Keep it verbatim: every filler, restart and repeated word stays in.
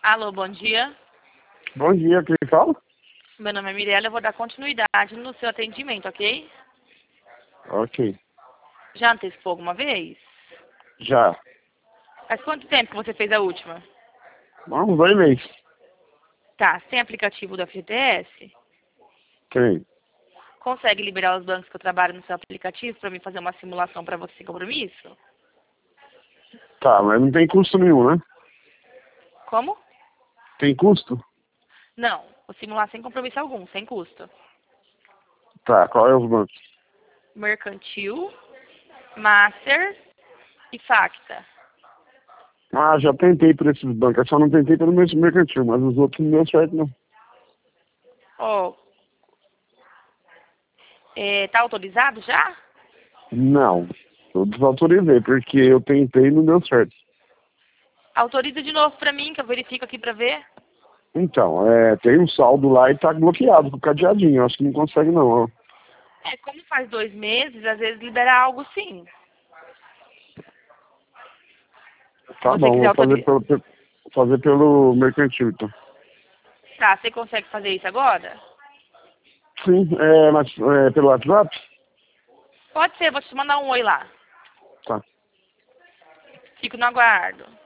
Alô, bom dia. Bom dia, quem fala? Meu nome é Mirella, eu vou dar continuidade no seu atendimento, ok? Ok. Já antecipou alguma vez? Já. Faz quanto tempo que você fez a última? Vamos, dois meses. Tá, sem aplicativo do F G T S? Tem. Consegue liberar os bancos que eu trabalho no seu aplicativo para mim fazer uma simulação para você sem compromisso? Tá, mas não tem custo nenhum, né? Como? Tem custo? Não, vou simular sem compromisso algum, sem custo. Tá, qual é os bancos? Mercantil, Master e Facta. Ah, já tentei por esses bancos, eu só não tentei pelo meu mercantil, mas os outros não deu certo, não. Ó, é, tá autorizado já? Não. Eu desautorizei, porque eu tentei e não deu certo. Autoriza de novo para mim, que eu verifico aqui para ver. Então, é, tem um saldo lá e tá bloqueado com o cadeadinho. Eu acho que não consegue, não. Ó. É, como faz dois meses, às vezes libera algo sim. Se Tá você bom, quiser vou fazer autorizar. pelo, pe- fazer pelo mercantil, então. Tá, você consegue fazer isso agora? Sim, é, mas, é pelo WhatsApp? Pode ser, vou te mandar um oi lá. Tá. Fico no aguardo.